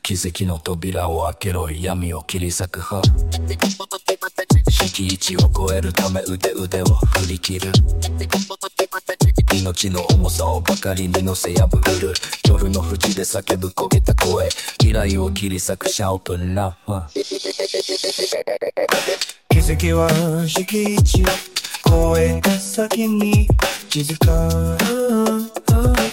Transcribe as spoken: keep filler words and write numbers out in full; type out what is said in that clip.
奇跡の扉を開けろ、闇を切り裂く歯。敷地を超えるため腕腕を振り切る。命の重さをばかりに乗せ破る。夜の淵で叫ぶ焦げた声、未来を切り裂くシャウトラフ。 奇跡は敷地を超えた先に気づか